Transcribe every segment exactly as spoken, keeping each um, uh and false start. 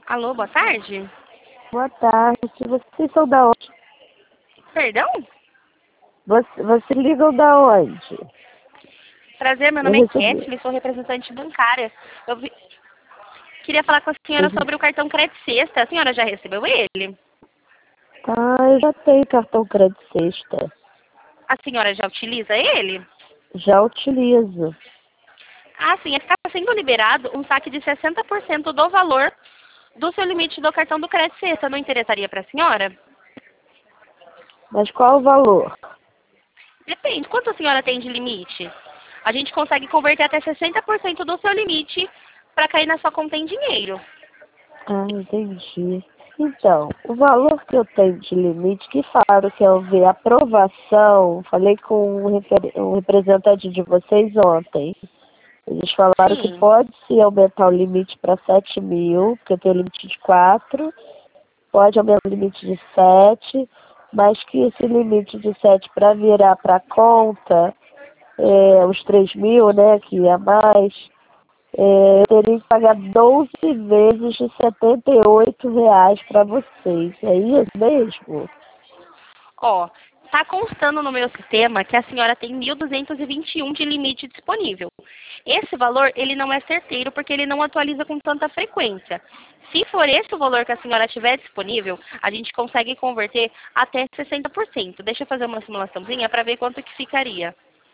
Alô, boa tarde? Boa tarde. Vocês são da onde? Perdão? Você, você ligam da onde? Prazer, meu Eu nome é recebi. Kathleen, sou representante bancária. Eu vi- queria falar com a senhora Uhum. sobre o cartão Crédito Sexta. A senhora já recebeu ele? Ah, eu já tenho cartão crédito sexta. A senhora já utiliza ele? Já utilizo. Ah, sim. Está sendo liberado um saque de sessenta por cento do valor do seu limite do cartão do Crédito Sexta. Não interessaria para a senhora? Mas qual o valor? Depende. Quanto a senhora tem de limite? A gente consegue converter até sessenta por cento do seu limite para cair na sua conta em dinheiro. Ah, entendi. Então, o valor que eu tenho de limite, que falaram que eu ver aprovação, falei com o refer- o representante de vocês ontem. Eles falaram que Sim. pode se aumentar o limite para sete mil, porque eu tenho limite de quatro, pode aumentar o limite de sete, mas que esse limite de sete para virar para a conta, é, os três mil, né, que é mais, é, eu teria que pagar doze vezes de setenta e oito reais para vocês. É isso mesmo? Ó, tá constando no meu sistema que a senhora tem mil duzentos e vinte e um de limite disponível. Esse valor, ele não é certeiro porque ele não atualiza com tanta frequência. Se for esse o valor que a senhora tiver disponível, a gente consegue converter até sessenta por cento. Deixa eu fazer uma simulaçãozinha para ver quanto que ficaria.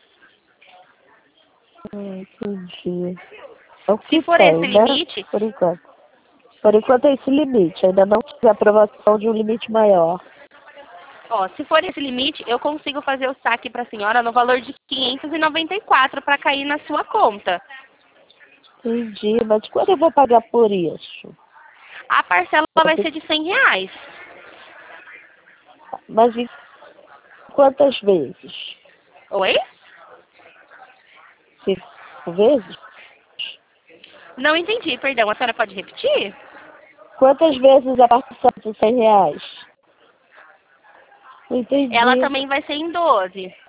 Ah, entendi. É o Se que for esse tem, né? limite, Por enquanto. Por enquanto é esse limite. Ainda não tive aprovação de um limite maior. ó, se for esse limite, eu consigo fazer o saque para a senhora no valor de quinhentos e noventa e quatro para cair na sua conta. Entendi. Mas quando eu vou pagar por isso? A parcela Eu vai tenho- ser de cem reais. Mas em quantas vezes? Oi? Cinco vezes? Não entendi, perdão. A senhora pode repetir? Quantas vezes a parcela de cem reais? Não Ela entendi. também vai ser em doze.